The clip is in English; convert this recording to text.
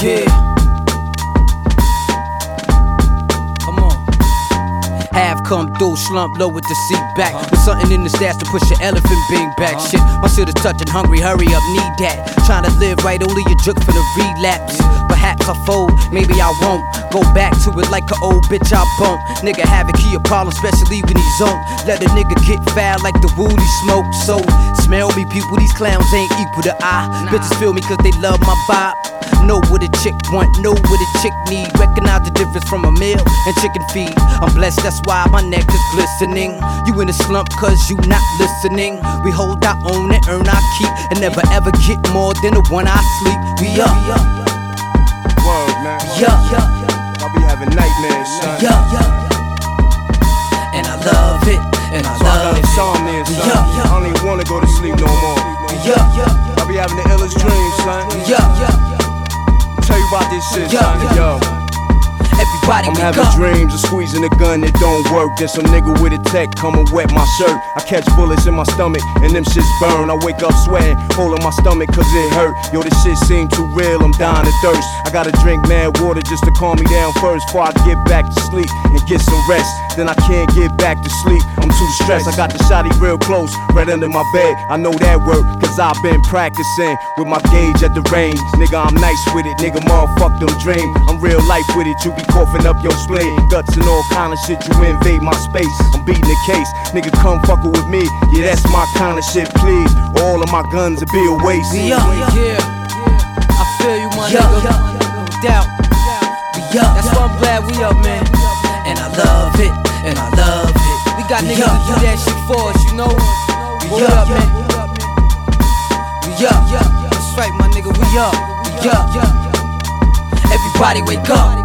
Yeah. Come on. Have come through, slump low with the seat back. With something in the stash to push your elephant being back. Shit, my shit is touching, hungry, hurry up, need that. Trying to live right, only a jerk for the relapse. Perhaps I fold, maybe I won't. Go back to it like an old bitch I bump. Nigga have a key a problem, especially when he's on. Let a nigga get foul like the woolly smoke. So, smell me people, these clowns ain't equal to I. Bitches feel me cause they love my vibe. Know what a chick want, know what a chick need. Recognize the difference from a meal and chicken feed. I'm blessed, that's why my neck is glistening. You in a slump cause you not listening. We hold our own and earn our keep, and never ever get more than the one I sleep. We up. Word, man. We up. I be having nightmares, son. We up. And I love it. And I So I got love it. insomnia, son. I don't even wanna go to sleep no more. We up. I be having the illest dreams, son. We up. Tell you about this shit, son. Yo. Everybody I'm wake having up. dreams of squeezing a gun that don't work. Then some nigga with a tech come and wet my shirt. I catch bullets in my stomach and them shits burn. I wake up sweating, holding my stomach cause it hurt. Yo, this shit seem too real, I'm dying of thirst. I gotta drink mad water just to calm me down first before I get back to sleep and get some rest. Then I can't get back to sleep, I'm too stressed. I got the shotty real close, right under my bed. I know that work cause I've been practicing with my gauge at the range. Nigga, I'm nice with it, nigga, motherfuck them dream. I'm real life with it, you be coughing up your spleen. Guts and all kind of shit, you invade my space. I'm beating the case, nigga, come fucking with me. Yeah, that's my kind of shit, please. All of my guns will be a waste. We up. Yeah. I feel you, my nigga. No doubt. We up. That's why I'm glad we up, man. And I love it. And I love it. We got niggas to do that shit for us, you know. We up, man. We up. That's right, my nigga. We up. We up. Everybody wake up.